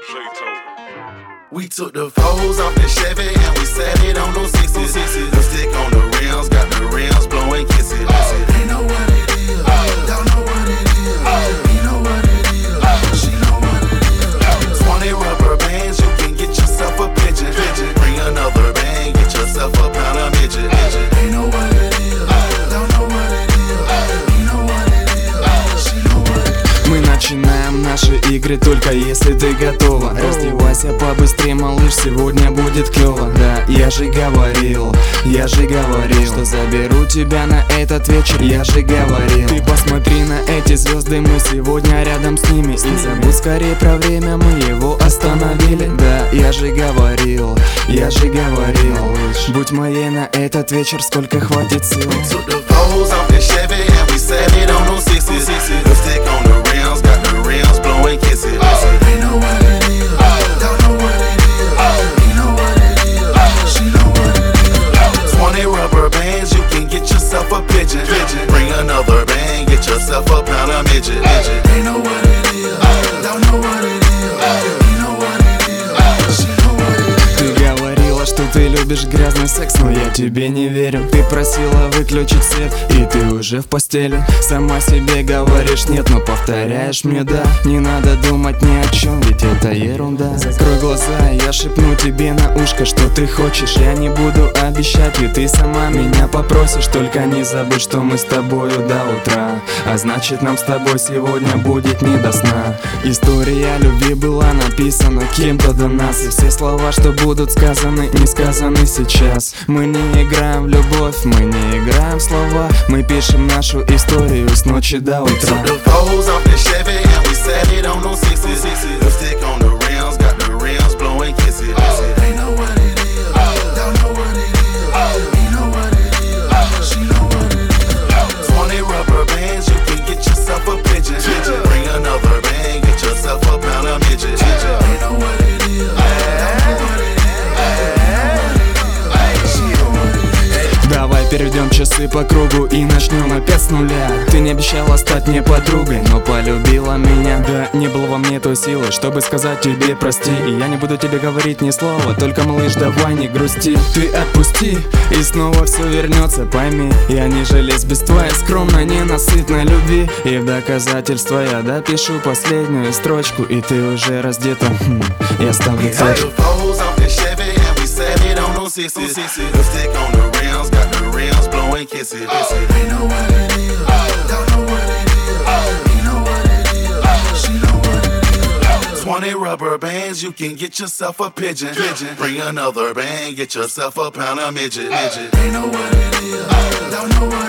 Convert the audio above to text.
We took the foes off the Chevy and we sat it on those sixes. Lipstick on the rims, got the rims blowing kisses. They know what it is, y'all know what it is. We know what it is, she know what it is. 20 rubber bands, you can get yourself a pigeon. Bring another bang, get yourself a pound of midget. They know what it is, y'all know what it is. We know what it is, she know what it is. Мы начинаем наши игры только если ты готова. Раздевайся побыстрее, малыш, сегодня будет клёво. Да, я же говорил, что заберу тебя на этот вечер. Я же говорил, ты посмотри на эти звезды, мы сегодня рядом с ними. И забудь скорее про время, мы его остановили. Да, я же говорил, будь моей на этот вечер, сколько хватит сил. Lipstick on the rims, got the rims blowing kisses. They know what it is, y'all know what it is. We know what it is, she know what it is. 20 rubber bands, you can get yourself a pigeon. Bring another bang, get yourself a pound of midget. They know what it is, y'all know what it is. We know what it is, she know what it is. Ты говорила, что ты любишь грязный секс, но я тебе не верю. Ты просила выключить свет, и ты уже в постели. Сама себе говоришь нет, но повторяешь мне да. Не надо думать ни о чем, ведь это ерунда. Закрой глаза, я шепну тебе на ушко, что ты хочешь. Я не буду обещать, ведь ты сама меня попросишь. Только не забудь, что мы с тобою до утра. А значит, нам с тобой сегодня будет не до сна. История любви была написана кем-то до нас, и все слова, что будут сказаны, не сказаны сейчас. Мы не играем в любовь, мы не играем в слова. Мы пишем нашу историю с ночи до утра. Lipstick on the rims, got the rims blowing kisses. They know what it is, y'all know what it is. We know what it is, she know what it is. 20 rubber bands, you can get yourself a pigeon. Bring another bang, get yourself a pound of midget. They know what it is, y'all know what it is. She know what it is. Давай перейдем часы по кругу и начнем опять с нуля. Ты не обещала стать мне подругой, но полюбила меня. Да, не было во мне той силы, чтобы сказать тебе прости. И я не буду тебе говорить ни слова, только, малыш, давай не грусти. Ты отпусти, и снова все вернется, пойми. Я не желез без твоей скромной, ненасытной любви. И в доказательство я допишу последнюю строчку, и ты уже раздета. Я ставлю точку. Lipstick on the rims, got the rims blowing kisses. They know what it is, y'all know what it is. We know what it is, she know what it is. 20 rubber bands, you can get yourself a pigeon. Bring another bang, get yourself a pound of midget. They know what it is, y'all know what it is.